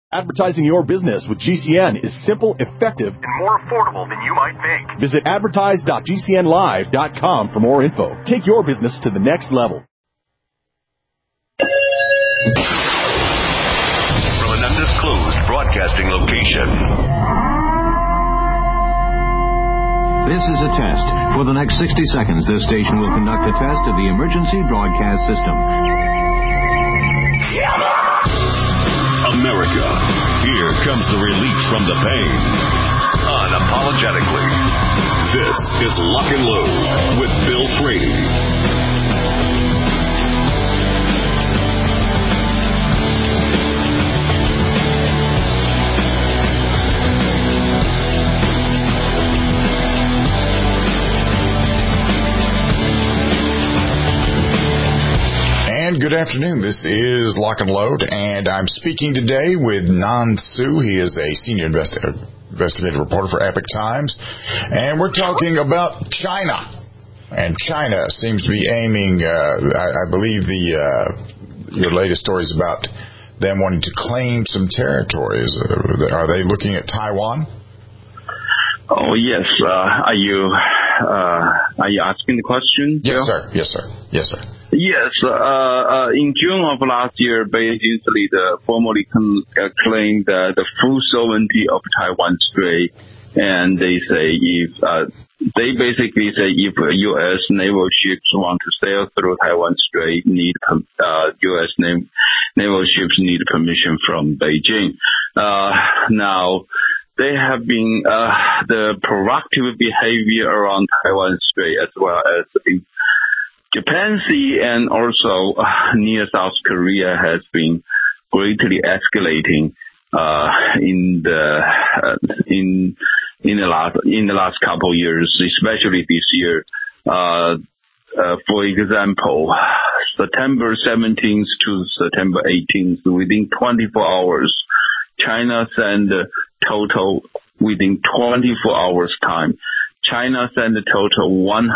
Advertising your business with GCN is simple, effective, and more affordable than you might think. Visit advertise.gcnlive.com for more info. Take your business to the next level. From an undisclosed broadcasting location. This is a test. For the next 60 seconds, this station will conduct a test of the emergency broadcast system. America, here comes the relief from the pain. Unapologetically. This is Lock and Load with Bill Frady. And good afternoon. This is Lock and Load, and I'm speaking today with Nan Su. He is a senior investigative reporter for Epoch Times, and we're talking about China. And China seems to be aiming, I believe your latest story is about them wanting to claim some territories. Are they looking at Taiwan? Oh, yes. Are you asking the question? Yes, sir. Yes, sir. Yes, sir. Yes, in June of last year, basically, formally claimed the full sovereignty of Taiwan Strait, and they say if U.S. naval ships want to sail through Taiwan Strait, U.S. naval ships need permission from Beijing. Now, they have been the proactive behavior around Taiwan Strait as well as in Japan Sea and also near South Korea has been greatly escalating in the last couple of years, especially this year. For example, September 17th to September 18th, within 24 hours, China sent a total within 24 hours time. China sent a total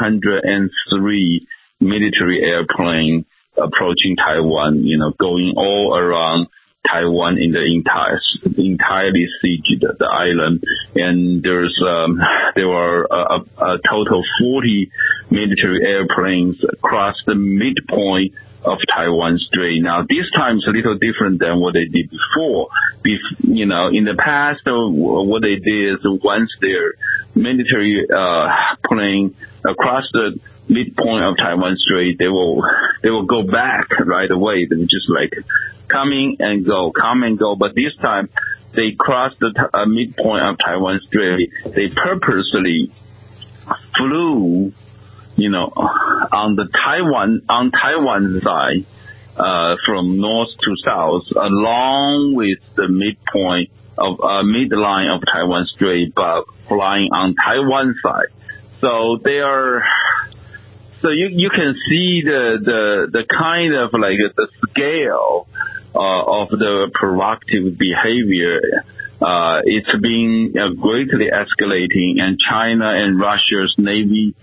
103 military airplane approaching Taiwan, going all around Taiwan in the entirely sieged the island. And there were a total 40 military airplanes across the midpoint of Taiwan Strait. Now, this time is a little different than what they did before. In the past, what they did is once their military plane across the midpoint of Taiwan Strait, they will go back right away. They were just like come and go. But this time, they crossed the midpoint of Taiwan Strait. They purposely flew, on Taiwan side, from north to south, along with the midpoint of midline of Taiwan Strait, but flying on Taiwan side. So they are. So you can see the kind of like the scale of the provocative behavior. It's been greatly escalating, and China and Russia's Navy,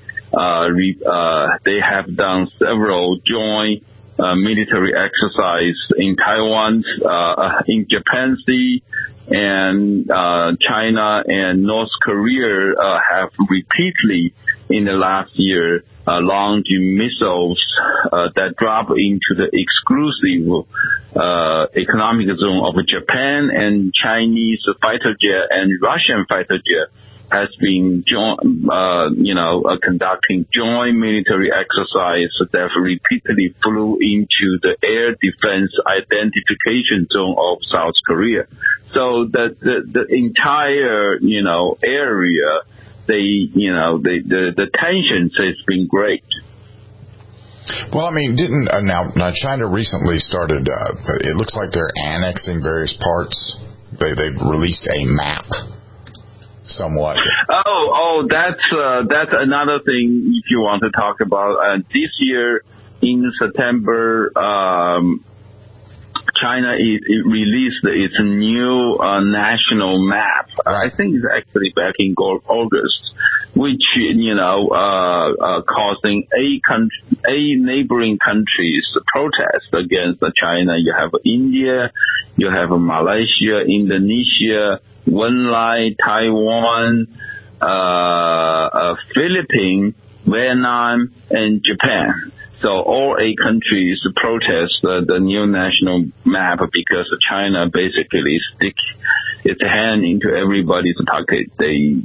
they have done several joint military exercises in Taiwan, in Japan Sea, and China and North Korea have repeatedly in the last year launched missiles that drop into the exclusive economic zone of Japan, and Chinese fighter jet and Russian fighter jet has been conducting joint military exercise that repeatedly flew into the air defense identification zone of South Korea. So the entire area, the tensions has been great. Well, I mean, now China recently started? It looks like they're annexing various parts. They've released a map. Somewhat. Oh, that's another thing if you want to talk about. This year in September, China it released its new national map. I think it's actually back in August. which, causing a neighboring countries protest against China. You have India, you have Malaysia, Indonesia, Wenlai, Taiwan, Philippines, Vietnam, and Japan. So all 8 countries protest the new national map because China basically stick its hand into everybody's pocket. They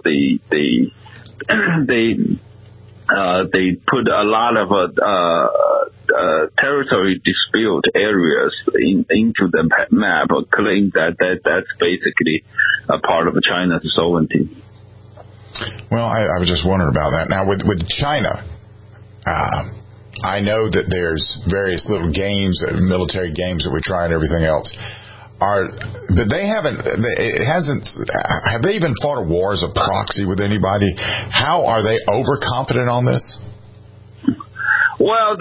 put a lot of territory dispute areas into the map, claim that's basically a part of China's sovereignty. Well, I was just wondering about that. Now, with China, I know that there's various little games, military games that we try and everything else. But they haven't. Have they even fought a war as a proxy with anybody? How are they overconfident on this? Well,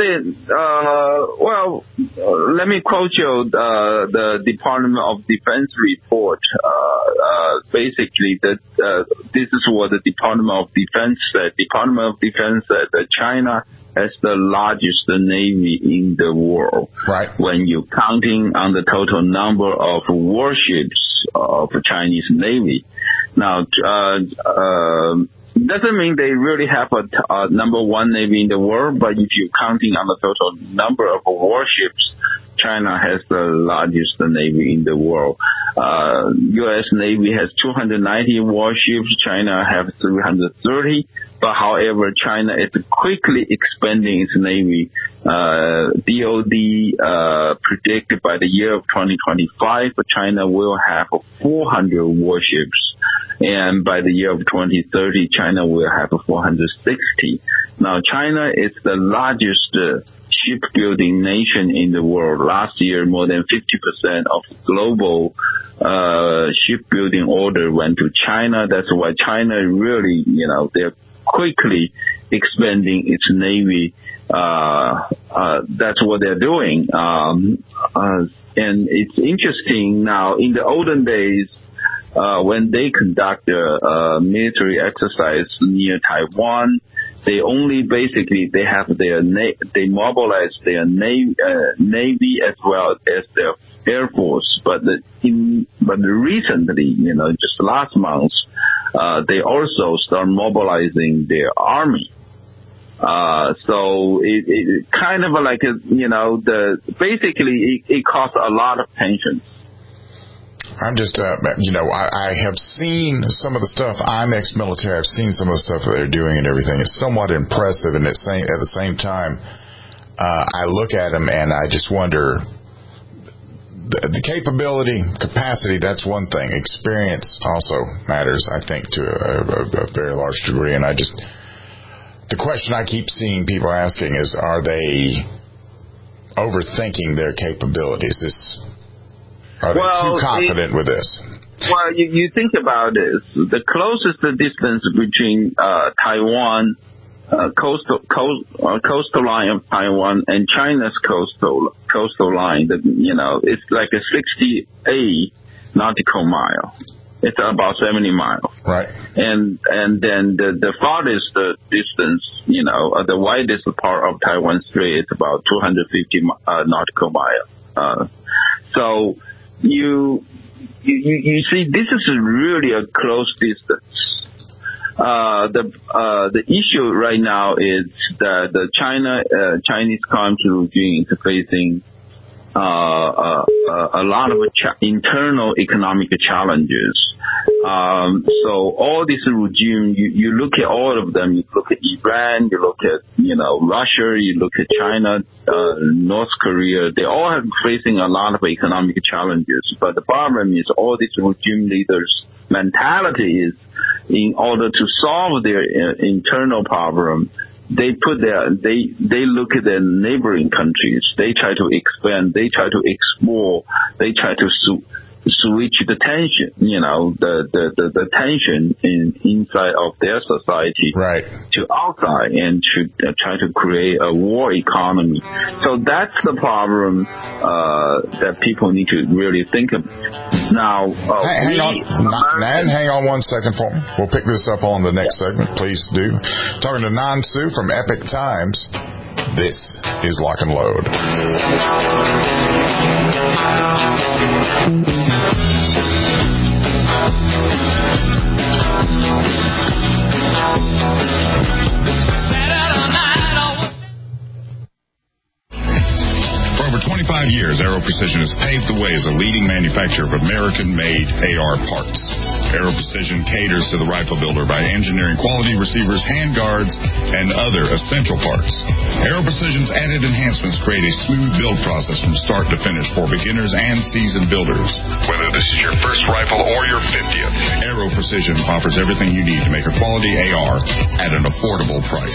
let me quote you the Department of Defense report. Basically, this is what the Department of Defense said. Department of Defense said that China has the largest navy in the world. Right. When you're counting on the total number of warships of the Chinese Navy. Now, doesn't mean they really have a number one navy in the world, but if you're counting on the total number of warships, China has the largest navy in the world. U.S. Navy has 290 warships. China has 330. But however, China is quickly expanding its navy. DOD predicted by the year of 2025, China will have 400 warships. And by the year of 2030, China will have 460. Now, China is the largest shipbuilding nation in the world. Last year, more than 50% of global shipbuilding order went to China. That's why China really, they're quickly expanding its navy. That's what they're doing. And it's interesting now, in the olden days, when they conduct a military exercise near Taiwan, they only basically they mobilize their navy as well as their air force. But recently, just last month, they also start mobilizing their army. So it kind of like basically it caused a lot of tension. I'm just, I have seen some of the stuff. I'm ex-military. I've seen some of the stuff that they're doing and everything. It's somewhat impressive, and at the same time, I look at them and I just wonder, the capability, capacity, that's one thing. Experience also matters, I think, to a very large degree. And the question I keep seeing people asking is, are they overthinking their capabilities? Are they too confident with this? Well, you think about this. The closest distance between Taiwan, coastal line of Taiwan, and China's coastal line, it's like a 68 nautical mile. It's about 70 miles. Right. And then the farthest distance, the widest part of Taiwan Strait, it's about 250 nautical miles. So you see, this is really a close distance. The issue right now is that the Chinese Communist regime is facing a lot of internal economic challenges. So all this regime, you look at all of them. You look at Iran, you look at Russia, you look at China, North Korea. They all are facing a lot of economic challenges. But the problem is, all these regime leaders' mentality is, in order to solve their internal problem, they look at their neighboring countries. They try to expand. They try to explore. They try to switch the tension, the tension inside of their society to outside and to try to create a war economy. So that's the problem that people need to really think of. Now, hang on 1 second for me. We'll pick this up on the next segment. Please do. Talking to Nan Su from Epoch Times. This is Lock and Load. For over 25 years, Aero Precision has paved the way as a leading manufacturer of American-made AR parts. Aero Precision caters to the rifle builder by engineering quality receivers, handguards, and other essential parts. Aero Precision's added enhancements create a smooth build process from start to finish for beginners and seasoned builders. Whether this is your first rifle or your 50th, Aero Precision offers everything you need to make a quality AR at an affordable price.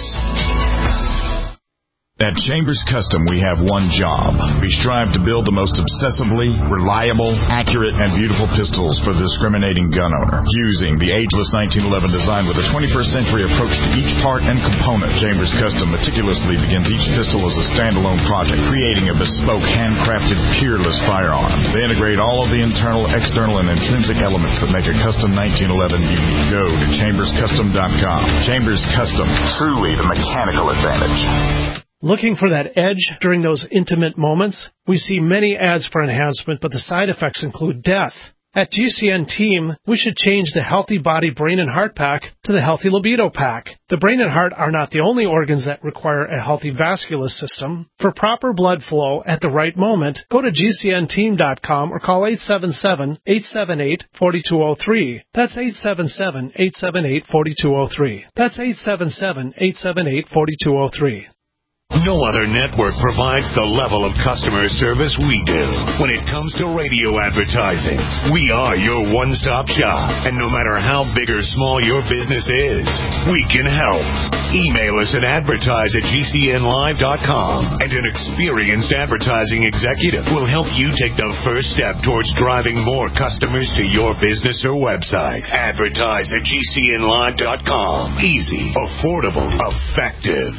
At Chambers Custom, we have one job. We strive to build the most obsessively reliable, accurate, and beautiful pistols for the discriminating gun owner. Using the ageless 1911 design with a 21st century approach to each part and component, Chambers Custom meticulously begins each pistol as a standalone project, creating a bespoke, handcrafted, peerless firearm. They integrate all of the internal, external, and intrinsic elements that make a custom 1911 unique. Go to chamberscustom.com. Chambers Custom, truly the mechanical advantage. Looking for that edge during those intimate moments? We see many ads for enhancement, but the side effects include death. At GCN Team, we should change the Healthy Body, Brain, and Heart Pack to the Healthy Libido Pack. The brain and heart are not the only organs that require a healthy vascular system. For proper blood flow at the right moment, go to GCNteam.com or call 877-878-4203. That's 877-878-4203. That's 877-878-4203. No other network provides the level of customer service we do. When it comes to radio advertising, we are your one-stop shop. And no matter how big or small your business is, we can help. Email us at advertise@gcnlive.com, and an experienced advertising executive will help you take the first step towards driving more customers to your business or website. Advertise@gcnlive.com. Easy, affordable, effective.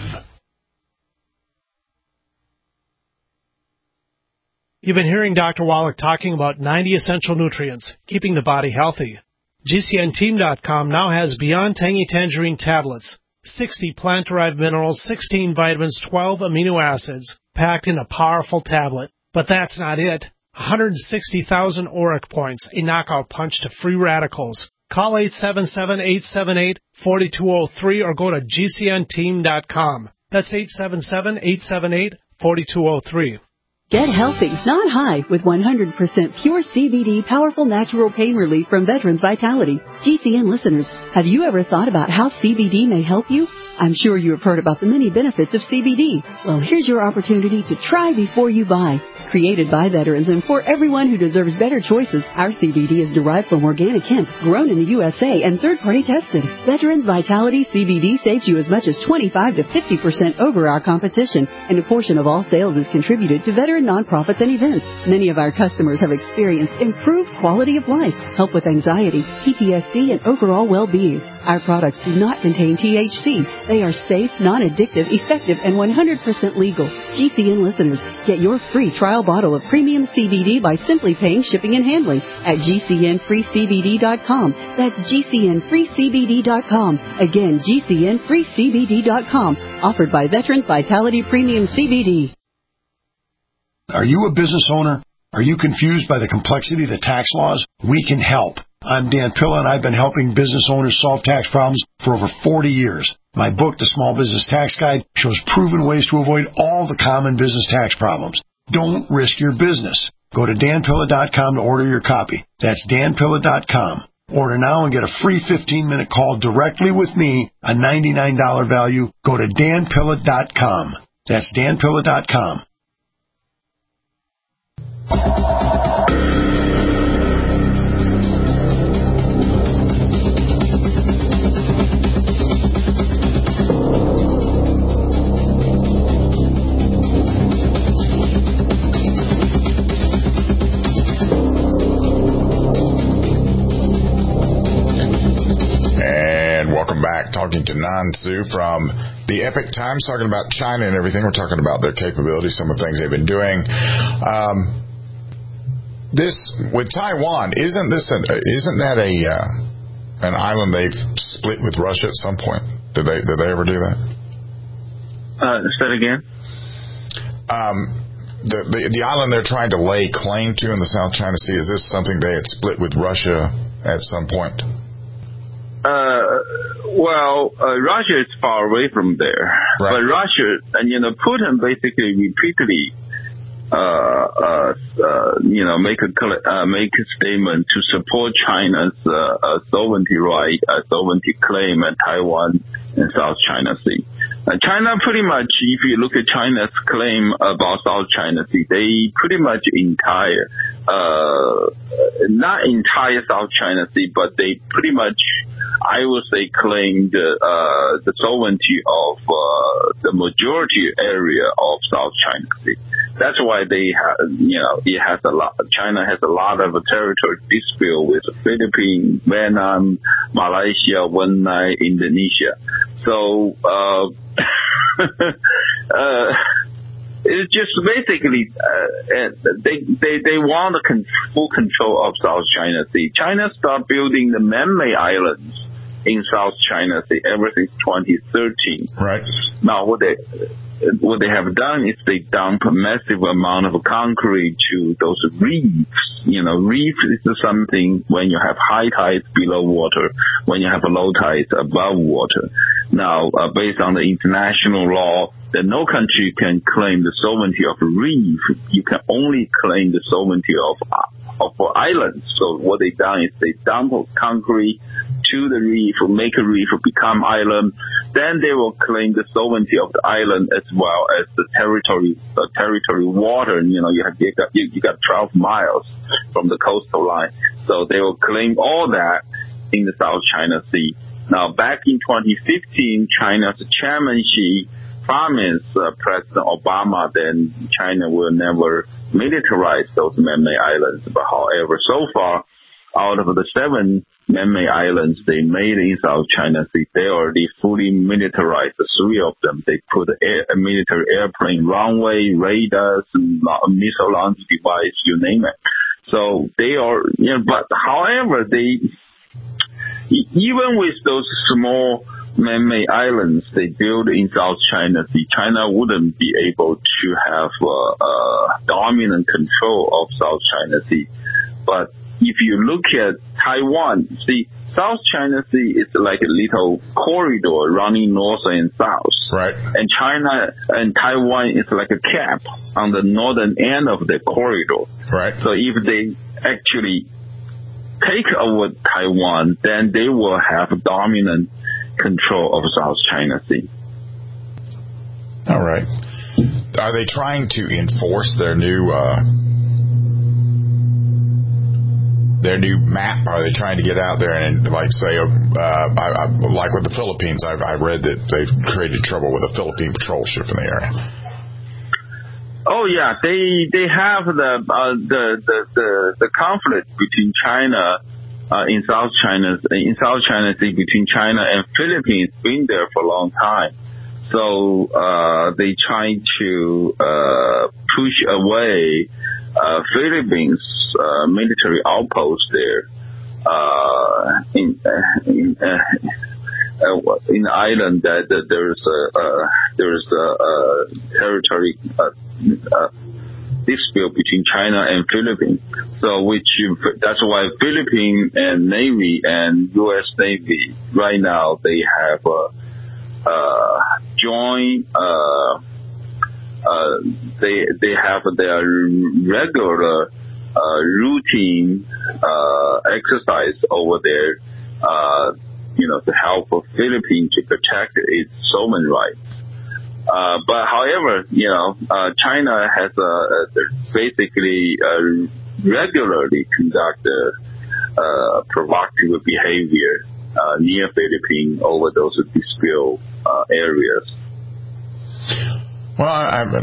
You've been hearing Dr. Wallach talking about 90 essential nutrients, keeping the body healthy. GCNteam.com now has Beyond Tangy Tangerine tablets, 60 plant-derived minerals, 16 vitamins, 12 amino acids, packed in a powerful tablet. But that's not it. 160,000 ORAC points, a knockout punch to free radicals. Call 877-878-4203 or go to GCNteam.com. That's 877-878-4203. Get healthy, not high, with 100% pure CBD powerful natural pain relief from Veterans Vitality. GCN listeners, have you ever thought about how CBD may help you? I'm sure you have heard about the many benefits of CBD. Well, here's your opportunity to try before you buy. Created by veterans and for everyone who deserves better choices, our CBD is derived from organic hemp, grown in the USA, and third-party tested. Veterans Vitality CBD saves you as much as 25 to 50% over our competition, and a portion of all sales is contributed to veteran nonprofits and events. Many of our customers have experienced improved quality of life, help with anxiety, PTSD, and overall well-being. Our products do not contain THC. They are safe, non-addictive, effective, and 100% legal. GCN listeners, get your free trial bottle of premium CBD by simply paying shipping and handling at GCNFreeCBD.com. That's GCNFreeCBD.com. Again, GCNFreeCBD.com. Offered by Veterans Vitality Premium CBD. Are you a business owner? Are you confused by the complexity of the tax laws? We can help. I'm Dan Pilla, and I've been helping business owners solve tax problems for over 40 years. My book, The Small Business Tax Guide, shows proven ways to avoid all the common business tax problems. Don't risk your business. Go to danpilla.com to order your copy. That's danpilla.com. Order now and get a free 15-minute call directly with me, a $99 value. Go to danpilla.com. That's danpilla.com. back talking to Nan Su from the Epoch Times, talking about China and everything. We're talking about their capabilities, some of the things they've been doing. This with Taiwan, isn't that an island they've split with Russia at some point? Did they ever do that? Say it again. The island they're trying to lay claim to in the South China Sea, is this something they had split with Russia at some point? Russia is far away from there. Right. But Russia, and Putin basically repeatedly, make a statement to support China's sovereignty right, sovereignty claim at Taiwan and South China Sea. China pretty much, if you look at China's claim about South China Sea, they pretty much not entire South China Sea, but they pretty much, I would say, claim the sovereignty of the majority area of South China Sea. That's why they have, it has a lot. China has a lot of territory dispute with the Philippines, Vietnam, Malaysia, Brunei, Indonesia. So it's just basically they want full control of South China Sea. China started building the man-made islands in South China Sea ever since 2013. Right. Now what they have done is they dump a massive amount of concrete to those reefs. Reef is something when you have high tides below water, when you have low tides above water. Now, based on the international law, that no country can claim the sovereignty of a reef. You can only claim the sovereignty of islands. So what they done is they dump concrete to the reef, make a reef become island. Then they will claim the sovereignty of the island as well as the territory water. You got 12 miles from the coastal line. So they will claim all that in the South China Sea. Now, back in 2015, China's chairman Xi promised President Obama that China will never militarize those man-made islands. But however, so far, out of the 7 man-made islands they made in South China Sea, they already fully militarized 3 of them. They put a military airplane, runway, radars, missile launch device, you name it. So they are, but however, even with those small man-made islands they build in South China Sea, China wouldn't be able to have dominant control of South China Sea. But if you look at Taiwan, see, South China Sea is like a little corridor running north and south. Right. And China and Taiwan is like a cap on the northern end of the corridor. Right. So if they actually take over Taiwan, then they will have dominant control of South China Sea. All right. Are they trying to enforce their new map? Are they trying to get out there and, like, say, like with the Philippines, I read that they've created trouble with a Philippine patrol ship in the area. Oh yeah, they have the conflict between China in South China Sea between China and Philippines been there for a long time. So they try to push away Philippines military outpost there in the island that there's a territory dispute between China and Philippines. So that's why Philippine and Navy and U.S. Navy right now they have joint. They have their regular routine exercise over there, to help the Philippines to protect its sovereign rights. But however, China has basically regularly conduct provocative behavior near Philippines over those dispute areas. Well,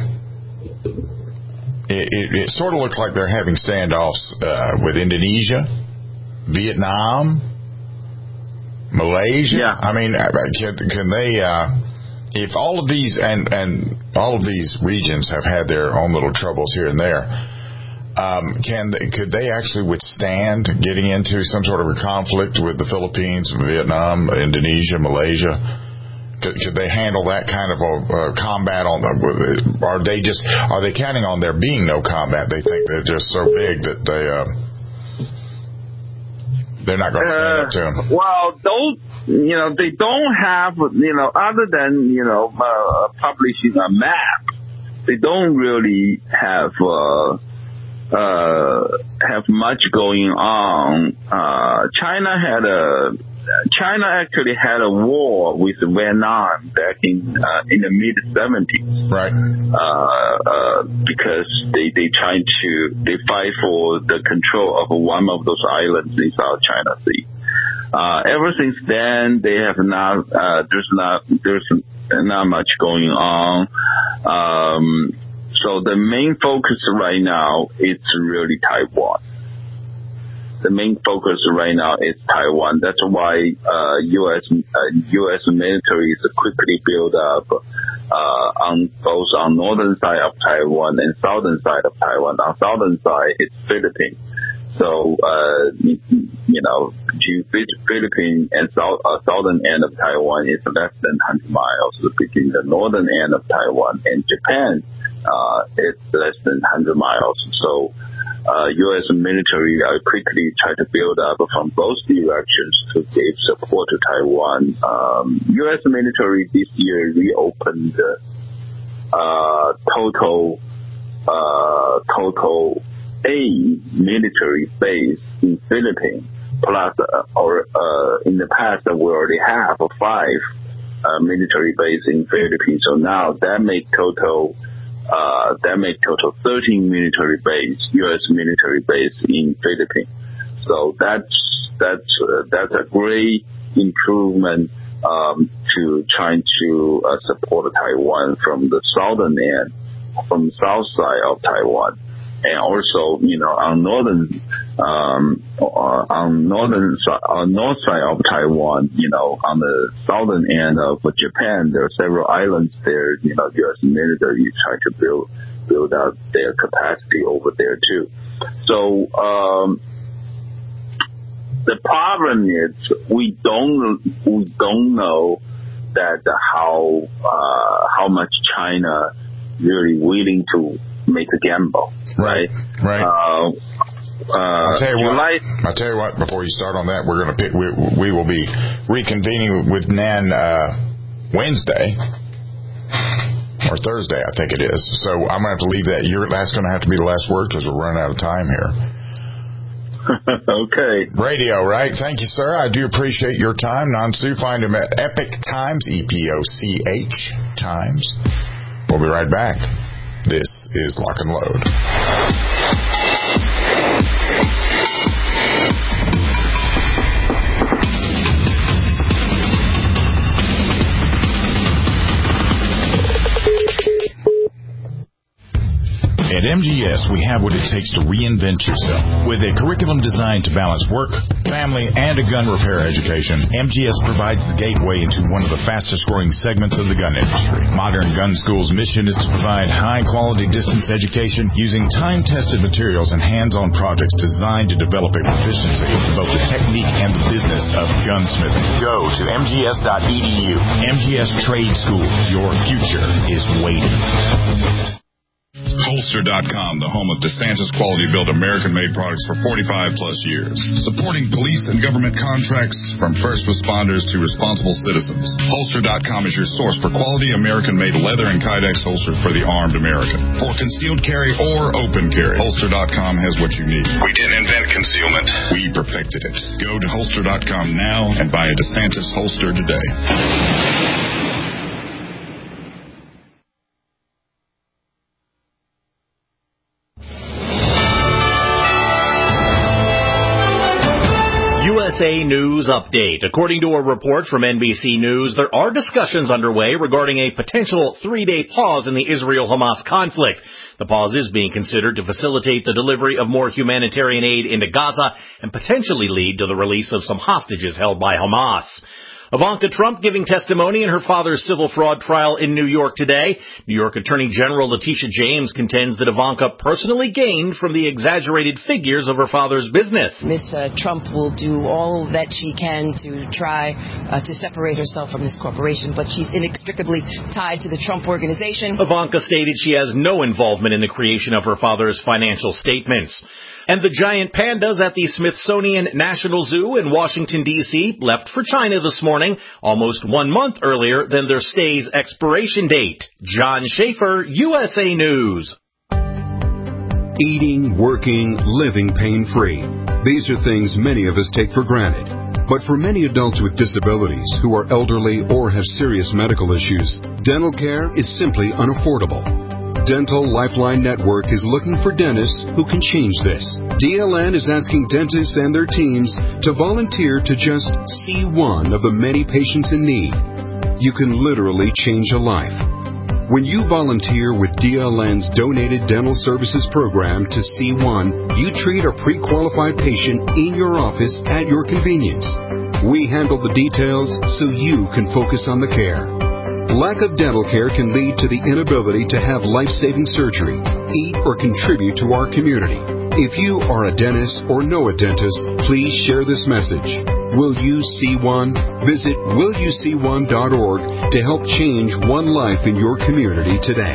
it sort of looks like they're having standoffs with Indonesia, Vietnam, Malaysia? Yeah. I mean, can they, if all of these, and all of these regions have had their own little troubles here and there, could they actually withstand getting into some sort of a conflict with the Philippines, Vietnam, Indonesia, Malaysia? Could they handle that kind of a combat on them? Are they counting on there being no combat? They think they're just so big that they're not going to stand up to them. Well, they don't have, other than, publishing a map, they don't really have much going on. China actually had a war with Vietnam back in the mid-70s. Right. Because they fight for the control of one of those islands in South China Sea. Ever since then, they have not, there's not much going on. So the main focus right now is really Taiwan. The main focus right now is Taiwan. That's why U.S. military is quickly built up on both on northern side of Taiwan and southern side of Taiwan. On southern side, it's Philippines. So Philippines and southern end of Taiwan is less than 100 miles. Between the northern end of Taiwan and Japan, it's less than 100 miles. So U.S. military quickly try to build up from both directions to give support to Taiwan. U.S. military this year reopened total a military base in Philippines. Plus, in the past, we already have 5 military base in Philippines. So now that make total 13 military base, U.S. military base in Philippines. So that's a great improvement to trying to support Taiwan from the southern end, from the south side of Taiwan. And also, on north side of Taiwan, on the southern end of Japan, there are several islands there. U.S. military try to build out their capacity over there too. So the problem is we don't know that how much China really willing to make a gamble. Right. I'll tell you what. Before you start on that, we're going to we will be reconvening with Nan Wednesday or Thursday, I think it is. So I'm going to have to leave that. That's going to have to be the last word because we're running out of time here. Okay. Radio, right? Thank you, sir. I do appreciate your time. Nan Su, find him at Epoch Times, EPOCH Times. We'll be right back. This is Lock and Load. At MGS, we have what it takes to reinvent yourself. With a curriculum designed to balance work, family, and a gun repair education, MGS provides the gateway into one of the fastest-growing segments of the gun industry. Modern Gun School's mission is to provide high-quality distance education using time-tested materials and hands-on projects designed to develop a proficiency in both the technique and the business of gunsmithing. Go to mgs.edu. MGS Trade School. Your future is waiting. Holster.com, the home of DeSantis quality-built American-made products for 45-plus years. Supporting police and government contracts from first responders to responsible citizens. Holster.com is your source for quality American-made leather and Kydex holsters for the armed American. For concealed carry or open carry, Holster.com has what you need. We didn't invent concealment. We perfected it. Go to Holster.com now and buy a DeSantis holster today. USA News Update. According to a report from NBC News, there are discussions underway regarding a potential 3-day pause in the Israel-Hamas conflict. The pause is being considered to facilitate the delivery of more humanitarian aid into Gaza and potentially lead to the release of some hostages held by Hamas. Ivanka Trump giving testimony in her father's civil fraud trial in New York today. New York Attorney General Letitia James contends that Ivanka personally gained from the exaggerated figures of her father's business. Ms. Trump will do all that she can to try to separate herself from this corporation, but she's inextricably tied to the Trump organization. Ivanka stated she has no involvement in the creation of her father's financial statements. And the giant pandas at the Smithsonian National Zoo in Washington, D.C. left for China this morning, almost 1 month earlier than their stay's expiration date. John Schaefer, USA News. Eating, working, living pain-free. These are things many of us take for granted. But for many adults with disabilities who are elderly or have serious medical issues, dental care is simply unaffordable. Dental Lifeline Network is looking for dentists who can change this. DLN is asking dentists and their teams to volunteer to just see one of the many patients in need. You can literally change a life. When you volunteer with DLN's Donated Dental Services Program to see one, you treat a pre-qualified patient in your office at your convenience. We handle the details so you can focus on the care. Lack of dental care can lead to the inability to have life-saving surgery, eat, or contribute to our community. If you are a dentist or know a dentist, please share this message. Will you see one? Visit willyouseeone.org to help change one life in your community today.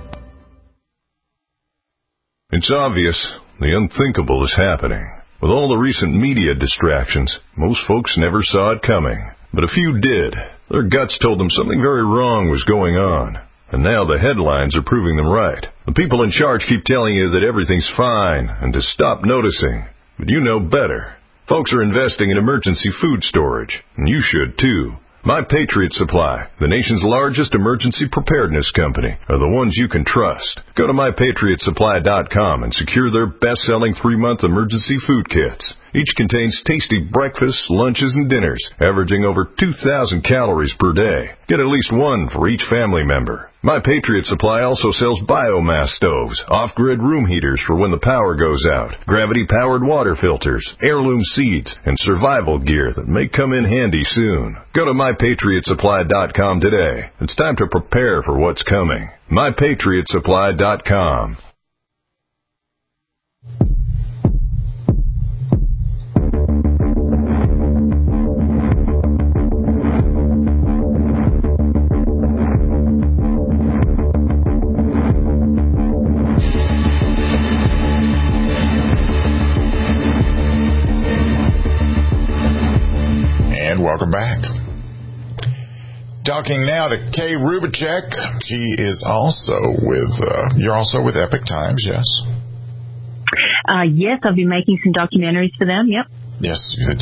It's obvious the unthinkable is happening. With all the recent media distractions, most folks never saw it coming. But a few did. Their guts told them something very wrong was going on. And now the headlines are proving them right. The people in charge keep telling you that everything's fine and to stop noticing. But you know better. Folks are investing in emergency food storage, and you should too. My Patriot Supply, the nation's largest emergency preparedness company, are the ones you can trust. Go to MyPatriotSupply.com and secure their best-selling 3-month emergency food kits. Each contains tasty breakfasts, lunches, and dinners, averaging over 2,000 calories per day. Get at least one for each family member. My Patriot Supply also sells biomass stoves, off-grid room heaters for when the power goes out, gravity-powered water filters, heirloom seeds, and survival gear that may come in handy soon. Go to MyPatriotSupply.com today. It's time to prepare for what's coming. MyPatriotSupply.com. Welcome back. Talking now to Kay Rubacek. She is also with, you're also with Epic Times, yes? Yes, I've been making some documentaries for them, yep. Yes,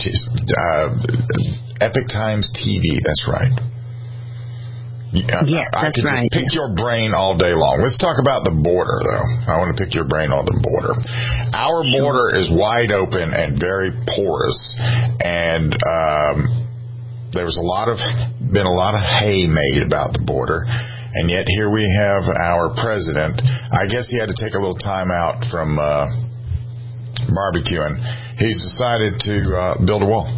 Epic Times TV, that's right. Yes, I that's could right. just pick your brain all day long. Let's talk about the border, though. I want to pick your brain on the border. Our border is wide open and very porous, and there's been a lot of hay made about the border, and yet here we have our president. I guess he had to take a little time out from barbecuing. He's decided to build a wall.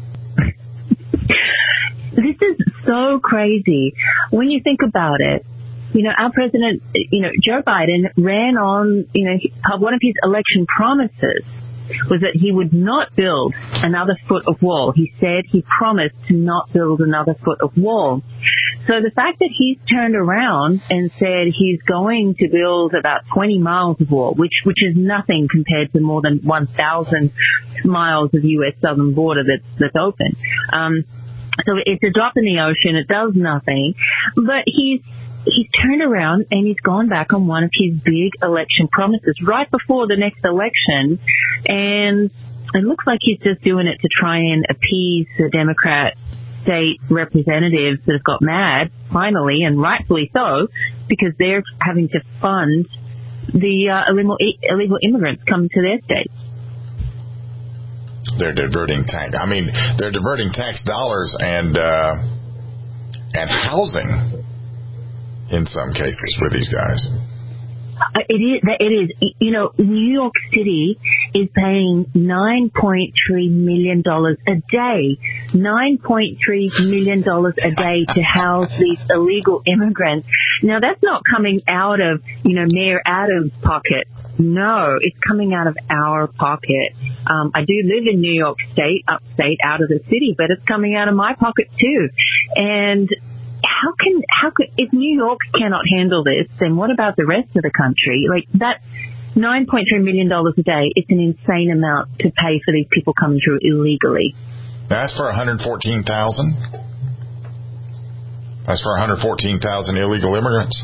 This is so crazy. When you think about it, our president, Joe Biden ran on, one of his election promises was that he would not build another foot of wall. He said he promised to not build another foot of wall. So the fact that he's turned around and said he's going to build about 20 miles of wall, which is nothing compared to more than 1,000 miles of U.S. southern border that's open. So it's a drop in the ocean. It does nothing. But he's turned around and he's gone back on one of his big election promises right before the next election. And it looks like he's just doing it to try and appease the Democrat state representatives that have got mad, finally, and rightfully so, because they're having to fund the illegal immigrants coming to their state. they're diverting tax. I mean, they're diverting tax dollars and housing in some cases with these guys. It is. You know, New York City is paying $9.3 million a day. $9.3 million a day to house these illegal immigrants. Now, that's not coming out of, Mayor Adams' pocket. No, it's coming out of our pocket. I do live in New York State, upstate, out of the city, but it's coming out of my pocket too. And how can if New York cannot handle this, then what about the rest of the country? Like that $9.3 million a day, it's an insane amount to pay for these people coming through illegally. That's for 114,000? That's for 114,000 illegal immigrants?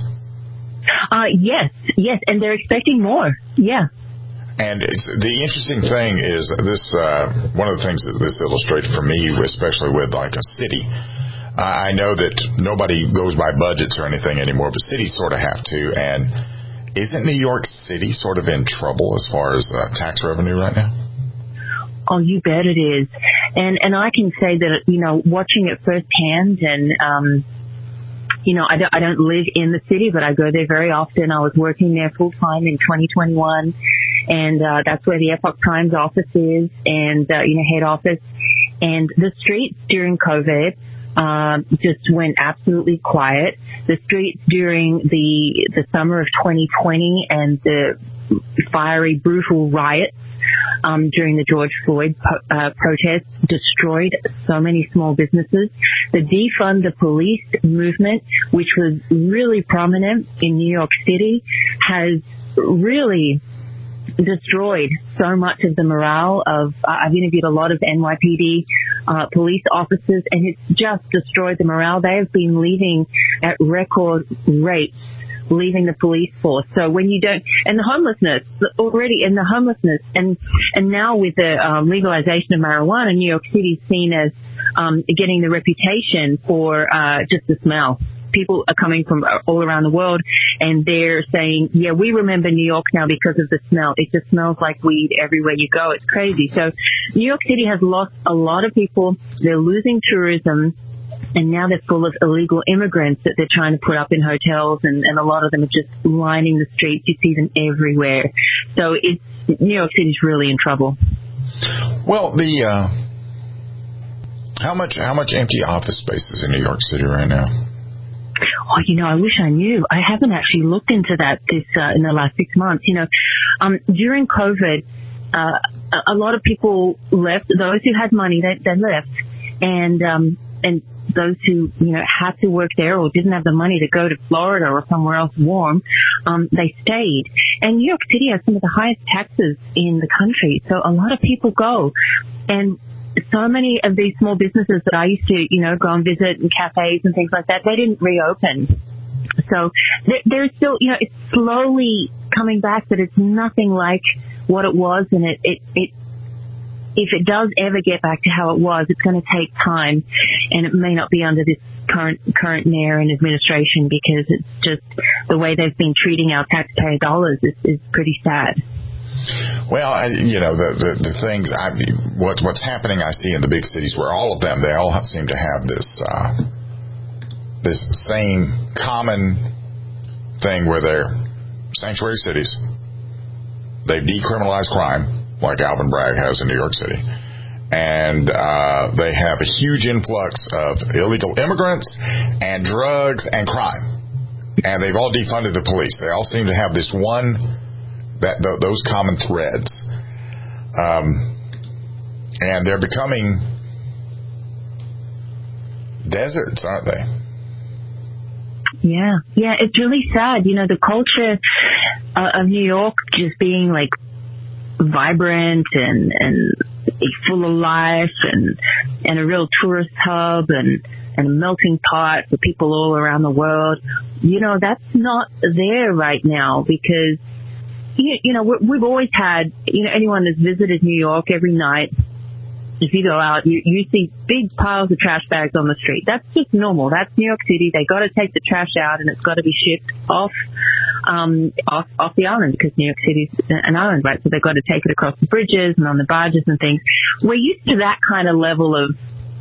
Yes, and they're expecting more. Yeah. And the interesting thing is this, one of the things that this illustrated for me, especially with like a city, I know that nobody goes by budgets or anything anymore, but cities sort of have to. And isn't New York City sort of in trouble as far as tax revenue right now? Oh, you bet it is. And I can say that, watching it firsthand and, I don't live in the city, but I go there very often. I was working there full time in 2021, and that's where the Epoch Times office is, and head office. And the streets during COVID just went absolutely quiet. The streets during the summer of 2020 and the fiery, brutal riots during the George Floyd protests destroyed so many small businesses. The defund the police movement, which was really prominent in New York City, has really destroyed so much of the morale of, I've interviewed a lot of NYPD police officers, and it's just destroyed the morale. They have been leaving at record rates, leaving the police force. So when you don't, and the homelessness, and now with the legalization of marijuana, New York City is seen as getting the reputation for just the smell. People are coming from all around the world, and they're saying, yeah, we remember New York now because of the smell. It just smells like weed everywhere you go. It's crazy. So New York City has lost a lot of people. They're losing tourism, and now they're full of illegal immigrants that they're trying to put up in hotels, and a lot of them are just lining the streets. You see them everywhere. So New York City's really in trouble. Well, how much empty office space is in New York City right now? Oh, I wish I knew. I haven't actually looked into that in the last 6 months. During COVID, a lot of people left. Those who had money, they left, and those who had to work there or didn't have the money to go to Florida or somewhere else warm, they stayed. And New York City has some of the highest taxes in the country, so a lot of people go. And so many of these small businesses that I used to, go and visit in cafes and things like that, they didn't reopen. So there's still, it's slowly coming back, but it's nothing like what it was. And it if it does ever get back to how it was, it's going to take time, and it may not be under this current mayor and administration, because it's just the way they've been treating our taxpayer dollars is pretty sad. Well, the things, what's happening I see in the big cities where they all seem to have this same common thing where they're sanctuary cities. They've decriminalized crime, like Alvin Bragg has in New York City. And they have a huge influx of illegal immigrants and drugs and crime. And they've all defunded the police. They all seem to have this those common threads. And they're becoming deserts, aren't they? Yeah, it's really sad. The culture of New York just being like vibrant and full of life and a real tourist hub and a melting pot for people all around the world. That's not there right now, because we've always had, anyone that's visited New York every night, if you go out, you see big piles of trash bags on the street. That's just normal. That's New York City. They got to take the trash out, and it's got to be shipped off off the island, because New York City's an island, right? So they've got to take it across the bridges and on the barges and things. We're used to that kind of level of,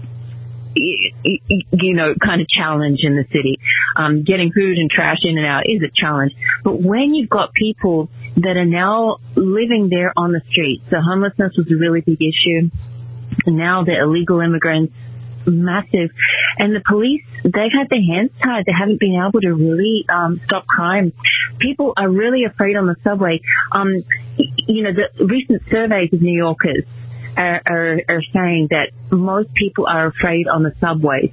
kind of challenge in the city. Getting food and trash in and out is a challenge. But when you've got people that are now living there on the streets, so homelessness was a really big issue. And now the illegal immigrants, massive. And the police, they've had their hands tied. They haven't been able to really stop crime. People are really afraid on the subway. The recent surveys of New Yorkers are saying that most people are afraid on the subways.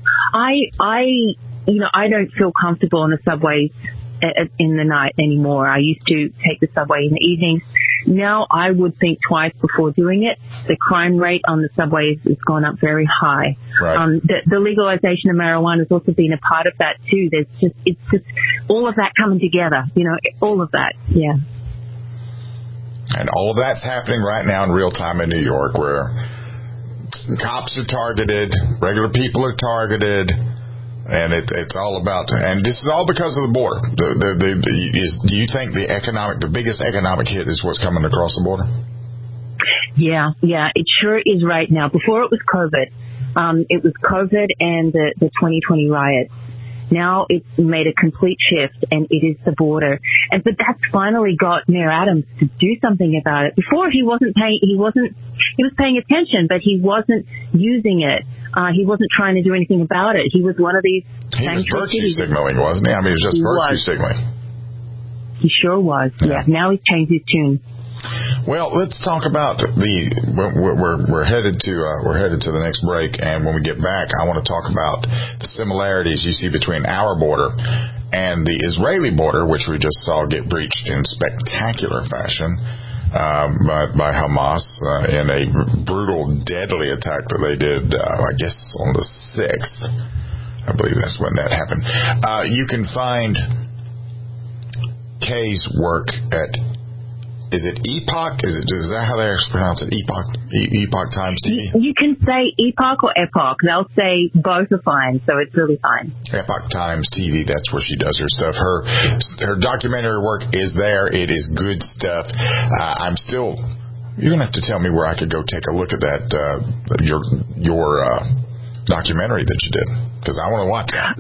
I don't feel comfortable on the subways in the night anymore. I used to take the subway in the evenings. Now I would think twice before doing it. The crime rate on the subways has gone up very high. Right. The legalization of marijuana has also been a part of that too. It's just all of that coming together. All of that. Yeah. And all of that's happening right now in real time in New York, where cops are targeted, regular people are targeted, and it's all about. And this is all because of the border. Do you think the biggest economic hit is what's coming across the border? Yeah, it sure is right now. Before it was COVID. It was COVID and the 2020 riots. Now it's made a complete shift, and it is the border. But that's finally got Mayor Adams to do something about it. Before he was paying attention, but he wasn't using it. He wasn't trying to do anything about it. He was one of these. He was virtue signaling, wasn't he? I mean, it was just virtue signaling. He sure was. Yeah. Now he's changed his tune. Well, let's talk about we're headed to the next break, and when we get back, I want to talk about the similarities you see between our border and the Israeli border, which we just saw get breached in spectacular fashion by Hamas in a brutal, deadly attack that they did, I guess, on the 6th. I believe that's when that happened. You can find Kay's work at, is it Epoch? Is that how they pronounce it? Epoch Times TV? You can say Epoch or Epoch. They'll say both are fine, so it's really fine. Epoch Times TV, that's where she does her stuff. Her documentary work is there. It is good stuff. You're going to have to tell me where I could go take a look at that, your documentary that you did, because I want to watch that.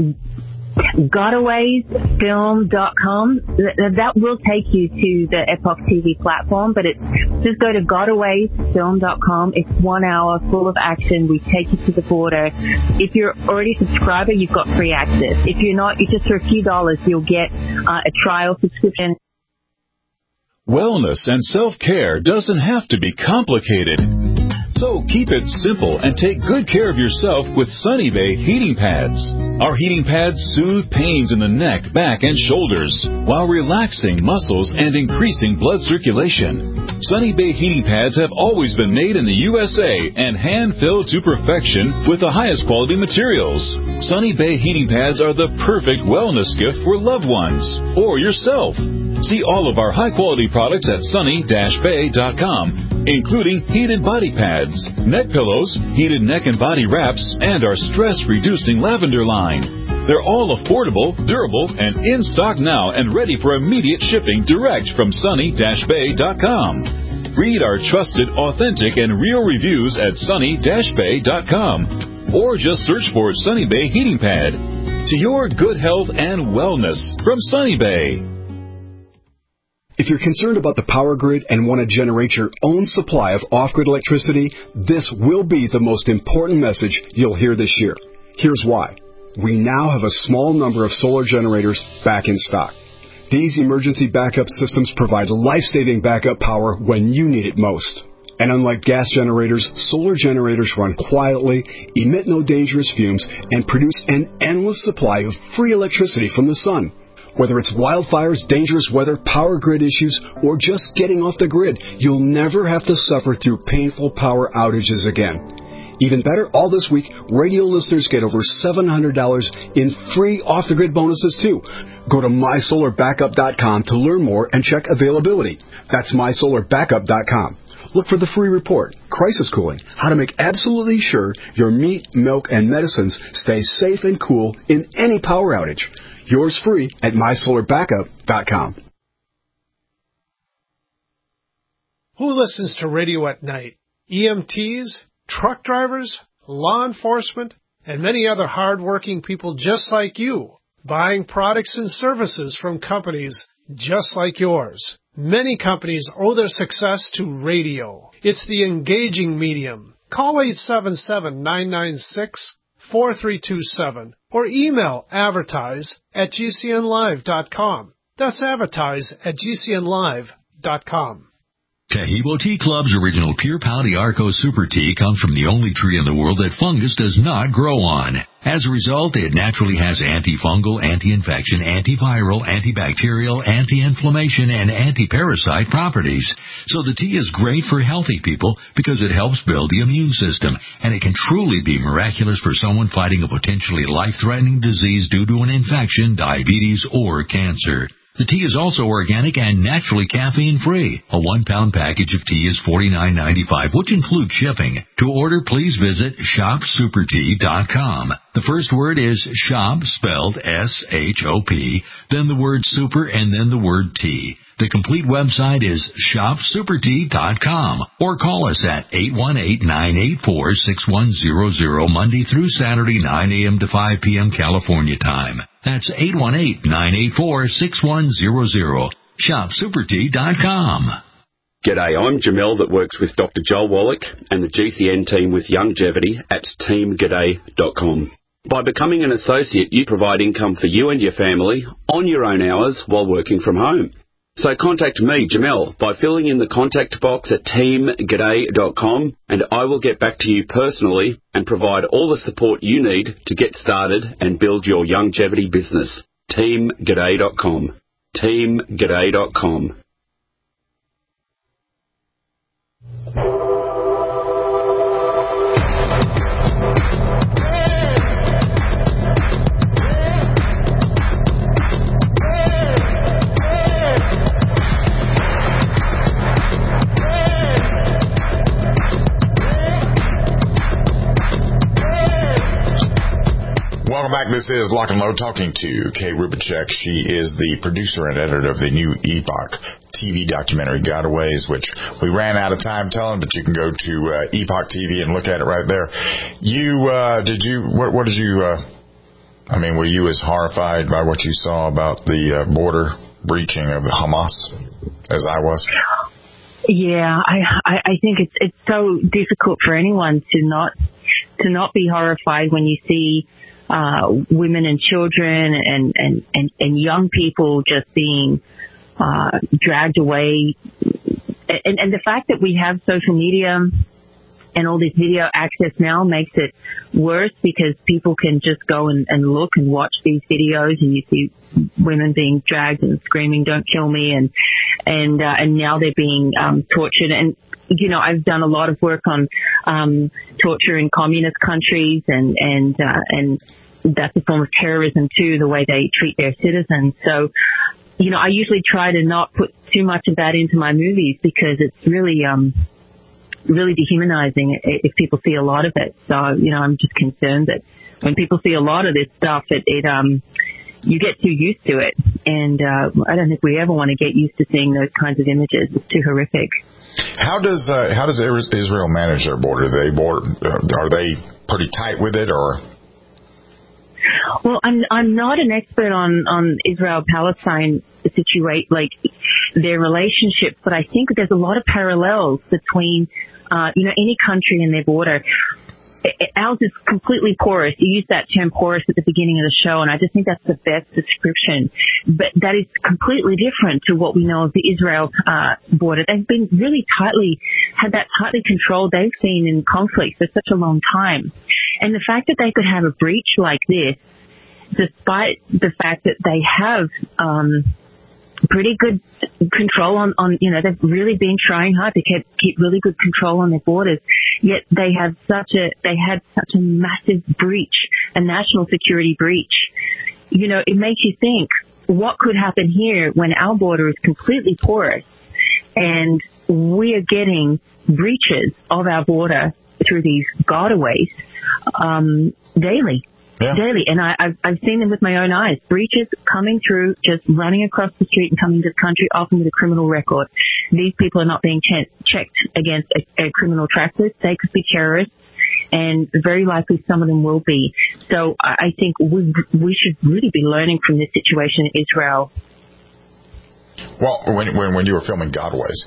GotawaysFilm.com. That will take you to the Epoch TV platform, but just go to GotawaysFilm.com. It's 1 hour full of action. We take you to the border. If you're already a subscriber, you've got free access. If you're not, just for a few dollars, you'll get a trial subscription. Wellness and self-care doesn't have to be complicated. So keep it simple and take good care of yourself with Sunny Bay heating pads. Our heating pads soothe pains in the neck, back, and shoulders while relaxing muscles and increasing blood circulation. Sunny Bay heating pads have always been made in the USA and hand-filled to perfection with the highest quality materials. Sunny Bay heating pads are the perfect wellness gift for loved ones or yourself. See all of our high-quality products at sunny-bay.com, including heated body pads, neck pillows, heated neck and body wraps, and our stress-reducing lavender line. They're all affordable, durable, and in stock now and ready for immediate shipping direct from sunny-bay.com. Read our trusted, authentic, and real reviews at sunny-bay.com, or just search for Sunny Bay Heating Pad. To your good health and wellness from Sunny Bay. If you're concerned about the power grid and want to generate your own supply of off-grid electricity, this will be the most important message you'll hear this year. Here's why. We now have a small number of solar generators back in stock. These emergency backup systems provide life-saving backup power when you need it most. And unlike gas generators, solar generators run quietly, emit no dangerous fumes, and produce an endless supply of free electricity from the sun. Whether it's wildfires, dangerous weather, power grid issues, or just getting off the grid, you'll never have to suffer through painful power outages again. Even better, all this week, radio listeners get over $700 in free off-the-grid bonuses, too. Go to mysolarbackup.com to learn more and check availability. That's mysolarbackup.com. Look for the free report, Crisis Cooling, how to make absolutely sure your meat, milk, and medicines stay safe and cool in any power outage. Yours free at mysolarbackup.com. Who listens to radio at night? EMTs, truck drivers, law enforcement, and many other hard-working people just like you, buying products and services from companies just like yours. Many companies owe their success to radio. It's the engaging medium. Call 877-996-4327 or email advertise@gcnlive.com. That's advertise@gcnlive.com. Taheebo Tea Club's original Pure Pau d'Arco Super Tea comes from the only tree in the world that fungus does not grow on. As a result, it naturally has antifungal, anti-infection, antiviral, antibacterial, anti-inflammation, and anti-parasite properties. So the tea is great for healthy people because it helps build the immune system, and it can truly be miraculous for someone fighting a potentially life-threatening disease due to an infection, diabetes, or cancer. The tea is also organic and naturally caffeine-free. A 1-pound package of tea is $49.95, which includes shipping. To order, please visit shopsupertea.com. The first word is shop, spelled S-H-O-P, then the word super, and then the word tea. The complete website is shopsupertea.com, or call us at 818-984-6100 Monday through Saturday, 9 a.m. to 5 p.m. California time. That's 818-984-6100. Shopsupertea.com. G'day, I'm Jamel that works with Dr. Joel Wallach and the GCN team with Longevity at teamg'day.com. By becoming an associate, you provide income for you and your family on your own hours while working from home. So contact me, Jamel, by filling in the contact box at teamg'day.com, and I will get back to you personally and provide all the support you need to get started and build your longevity business. teamg'day.com. teamg'day.com. Welcome back. This is Lock and Load talking to Kay Rubinchek. She is the producer and editor of the new Epoch TV documentary, Gotaways, which we ran out of time telling, but you can go to Epoch TV and look at it right there. Were you as horrified by what you saw about the border breaching of the Hamas as I was? Yeah, I think it's so difficult for anyone to not be horrified when you see women and children and young people just being dragged away. And the fact that we have social media and all this video access now makes it worse because people can just go and look and watch these videos, and you see women being dragged and screaming, "Don't kill me," and now they're being tortured. And you know, I've done a lot of work on torture in communist countries, and that's a form of terrorism too, the way they treat their citizens. So, you know, I usually try to not put too much of that into my movies because it's really dehumanizing if people see a lot of it. So, you know, I'm just concerned that when people see a lot of this stuff, you get too used to it. And I don't think we ever want to get used to seeing those kinds of images. It's too horrific. How does Israel manage their border? Are they pretty tight with it, or? Well, I'm not an expert on Israel-Palestine situation, like their relationship, but I think there's a lot of parallels between, any country and their border. Ours is completely porous. You used that term porous at the beginning of the show, and I just think that's the best description. But that is completely different to what we know of the Israel border. They've been really tightly controlled. They've been in conflict for such a long time. And the fact that they could have a breach like this, despite the fact that they have pretty good control on they've really been trying hard to keep really good control on their borders, yet they had such a massive breach, a national security breach. You know, it makes you think, what could happen here when our border is completely porous and we are getting breaches of our border through these gotaways daily. daily. And I've seen them with my own eyes. Breaches coming through, just running across the street and coming to the country, often with a criminal record. These people are not being checked against a criminal track list. They could be terrorists, and very likely some of them will be. So I think we should really be learning from this situation in Israel. Well, when you were filming Godaways,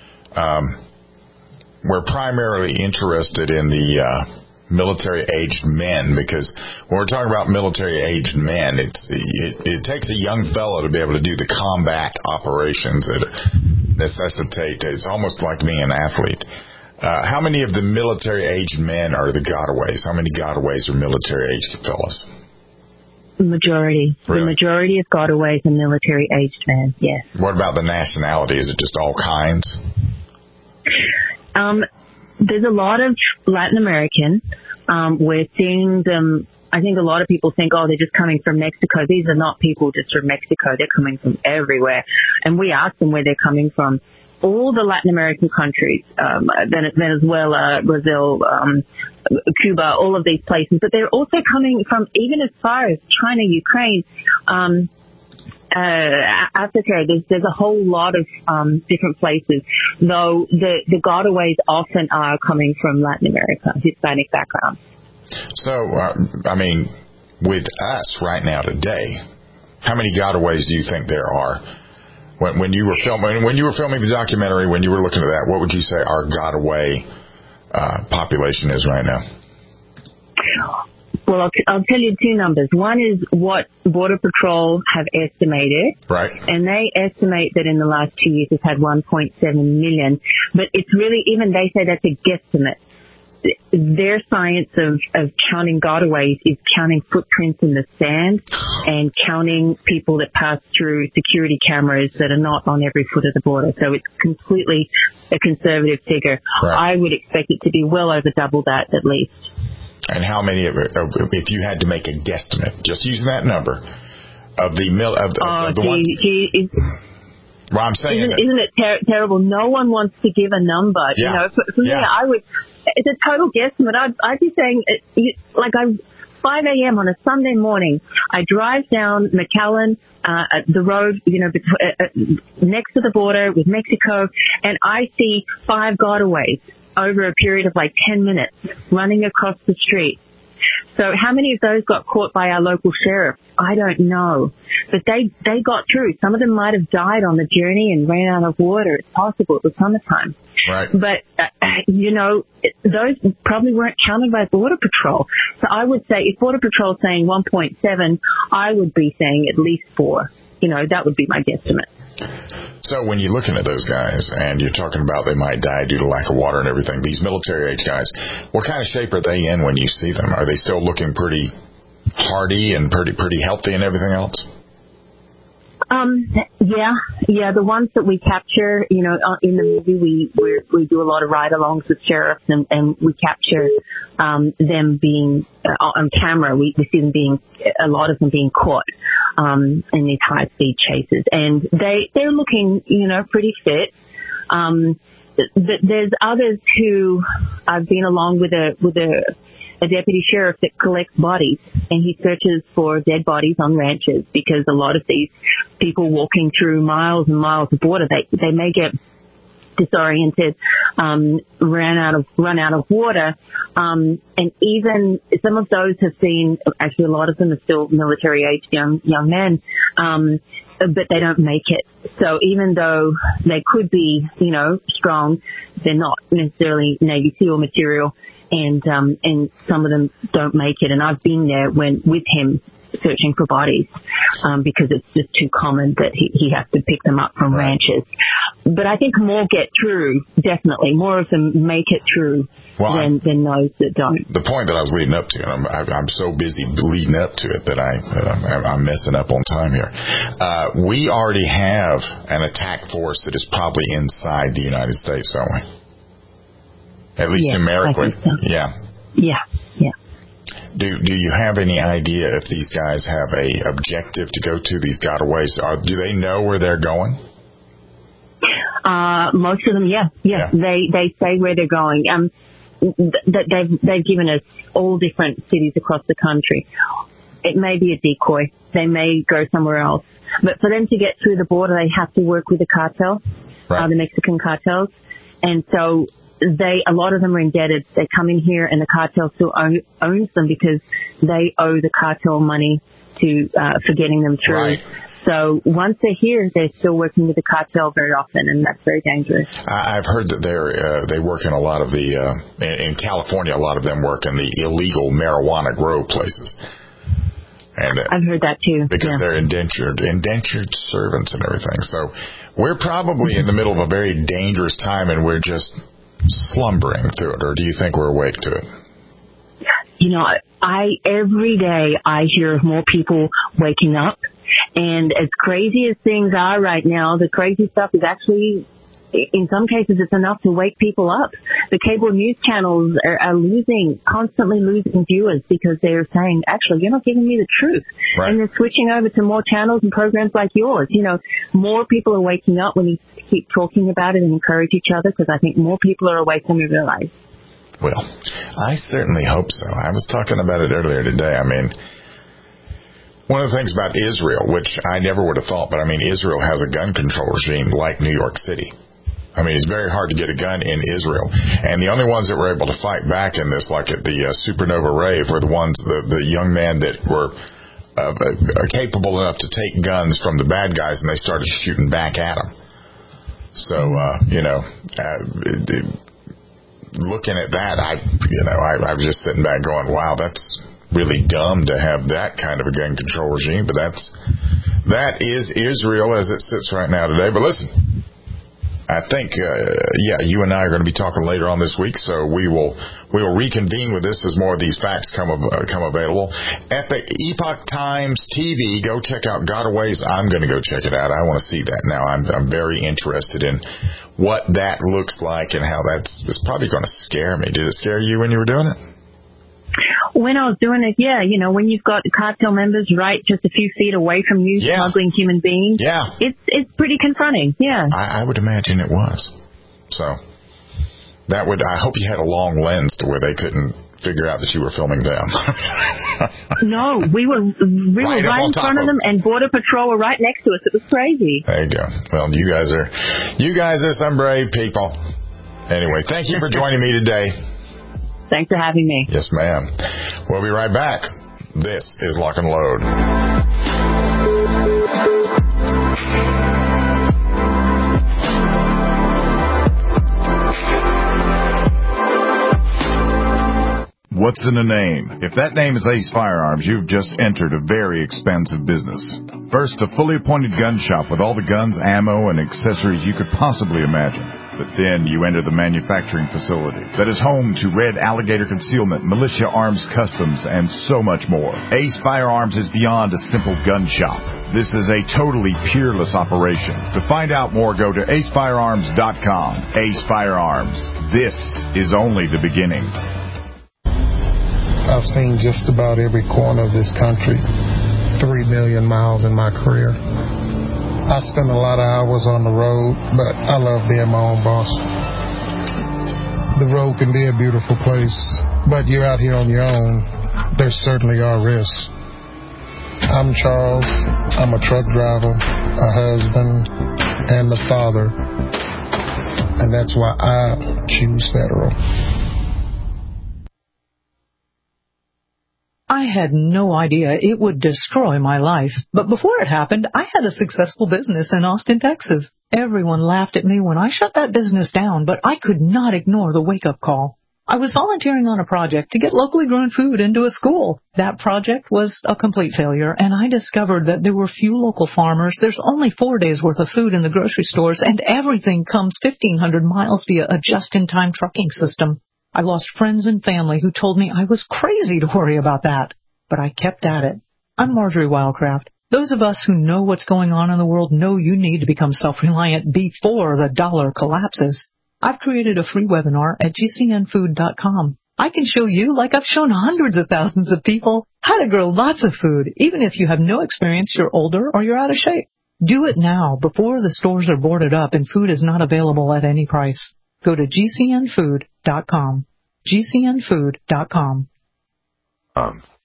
we're primarily interested in the military-aged men, because when we're talking about military-aged men, it takes a young fellow to be able to do the combat operations that necessitate. It's almost like being an athlete. How many of the military-aged men are the Godaways? How many Godaways are military-aged fellows? Majority. Really? The majority of Godaways are military-aged men, yes. What about the nationality? Is it just all kinds? There's a lot of Latin American. We're seeing them. I think a lot of people think, oh, they're just coming from Mexico. These are not people just from Mexico. They're coming from everywhere. And we ask them where they're coming from. All the Latin American countries, Venezuela, Brazil, Cuba, all of these places. But they're also coming from even as far as China, Ukraine, Africa. There's a whole lot of different places, though the Godaways often are coming from Latin America, Hispanic background. So, with us right now today, how many Godaways do you think there are? When you were filming the documentary, when you were looking at that, what would you say our Godaway population is right now? Well, I'll tell you two numbers. One is what Border Patrol have estimated. Right. And they estimate that in the last 2 years it's had 1.7 million. But it's really, even they say that's a guesstimate. Their science of counting Godaways is counting footprints in the sand and counting people that pass through security cameras that are not on every foot of the border. So it's completely a conservative figure. Right. I would expect it to be well over double that at least. And how many of it, if you had to make a guesstimate, just using that number, of the ones... Well, I'm saying... Isn't it terrible? No one wants to give a number. Yeah. You know, for me, I would... It's a total guesstimate. I'd be saying, 5 a.m. on a Sunday morning, I drive down McAllen, the road, next to the border with Mexico, and I see 5 Godaways over a period of 10 minutes running across the street. So how many of those got caught by our local sheriff? I don't know. But they got through. Some of them might have died on the journey and ran out of water. It's possible. It was summertime. Right. But, those probably weren't counted by Border Patrol. So I would say if Border Patrol is saying 1.7, I would be saying at least 4. That would be my guesstimate. So when you're looking at those guys and you're talking about they might die due to lack of water and everything, these military-age guys, what kind of shape are they in when you see them? Are they still looking pretty hardy and pretty healthy and everything else? Yeah. The ones that we capture, in the movie, we do a lot of ride-alongs with sheriffs, and we capture them being on camera. We see them a lot of them being caught in these high-speed chases, and they're looking, pretty fit. There's others who I've been along with a deputy sheriff that collects bodies, and he searches for dead bodies on ranches, because a lot of these people walking through miles and miles of border, they may get disoriented, run out of water, and even some of those have been, actually a lot of them are still military aged young men, but they don't make it. So even though they could be, strong, they're not necessarily Navy SEAL material, and some of them don't make it. And I've been there with him searching for bodies, because it's just too common that he has to pick them up from ranches. But I think more get through, definitely. More of them make it through than those that don't. The point that I was leading up to, and I'm so busy leading up to it that I'm messing up on time here. We already have an attack force that is probably inside the United States, don't we? At least numerically. So. Yeah. Yeah. Do you have any idea if these guys have a objective to go to, these Godaways? Do they know where they're going? Most of them, yeah. They say where they're going. that they've given us all different cities across the country. It may be a decoy. They may go somewhere else. But for them to get through the border, they have to work with the cartel, the Mexican cartels. And so a lot of them are indebted. They come in here and the cartel still owns them because they owe the cartel money for getting them through. Right. So once they're here, they're still working with the cartel very often, and that's very dangerous. I've heard that they work in a lot of in California, a lot of them work in the illegal marijuana grow places. And I've heard that too. Because they're indentured servants and everything. So we're probably in the middle of a very dangerous time, and we're just slumbering through it. Or do you think we're awake to it? You know, every day I hear of more people waking up. And as crazy as things are right now, the crazy stuff is actually, in some cases, it's enough to wake people up. The cable news channels are constantly losing viewers because they're saying, actually, you're not giving me the truth. Right. And they're switching over to more channels and programs like yours. You know, more people are waking up when you keep talking about it and encourage each other, because I think more people are awake than we realize. Well, I certainly hope so. I was talking about it earlier today. I mean, one of the things about Israel, which I never would have thought, but I mean, Israel has a gun control regime like New York City. I mean, it's very hard to get a gun in Israel. And the only ones that were able to fight back in this, like at the Supernova rave, were the young men that were capable enough to take guns from the bad guys, and they started shooting back at them. So, looking at that, I was just sitting back going, wow, that's really dumb to have that kind of a gun control regime, but that is Israel as it sits right now today. But listen, I think, you and I are going to be talking later on this week, so we will reconvene with this as more of these facts come available. Epoch Times TV, go check out Gotaways. I'm going to go check it out. I want to see that now. I'm very interested in what that looks like and how it's probably going to scare me. Did it scare you when you were doing it? When I was doing it, when you've got cartel members right just a few feet away from you smuggling human beings, it's pretty confronting. Yeah, I would imagine it was. So I hope you had a long lens to where they couldn't figure out that you were filming them. No, we were right in front of them, and Border Patrol were right next to us. It was crazy. There you go. Well, you guys are some brave people. Anyway, thank you for joining me today. Thanks for having me. Yes, ma'am. We'll be right back. This is Lock and Load. What's in a name? If that name is Ace Firearms, you've just entered a very expansive business. First, a fully appointed gun shop with all the guns, ammo, and accessories you could possibly imagine. But then you enter the manufacturing facility that is home to Red Alligator Concealment, Militia Arms Customs, and so much more. Ace Firearms is beyond a simple gun shop. This is a totally peerless operation. To find out more, go to acefirearms.com. Ace Firearms. This is only the beginning. I've seen just about every corner of this country, 3 million miles in my career. I spend a lot of hours on the road, but I love being my own boss. The road can be a beautiful place, but you're out here on your own. There certainly are risks. I'm Charles. I'm a truck driver, a husband, and a father. And that's why I choose Federal. I had no idea it would destroy my life. But before it happened, I had a successful business in Austin, Texas. Everyone laughed at me when I shut that business down, but I could not ignore the wake-up call. I was volunteering on a project to get locally grown food into a school. That project was a complete failure, and I discovered that there were few local farmers. There's only 4 days' worth of food in the grocery stores, and everything comes 1,500 miles via a just-in-time trucking system. I lost friends and family who told me I was crazy to worry about that. But I kept at it. I'm Marjorie Wildcraft. Those of us who know what's going on in the world know you need to become self-reliant before the dollar collapses. I've created a free webinar at gcnfood.com. I can show you, like I've shown hundreds of thousands of people, how to grow lots of food, even if you have no experience, you're older, or you're out of shape. Do it now, before the stores are boarded up and food is not available at any price. Go to gcnfood.com. GCNfood.com.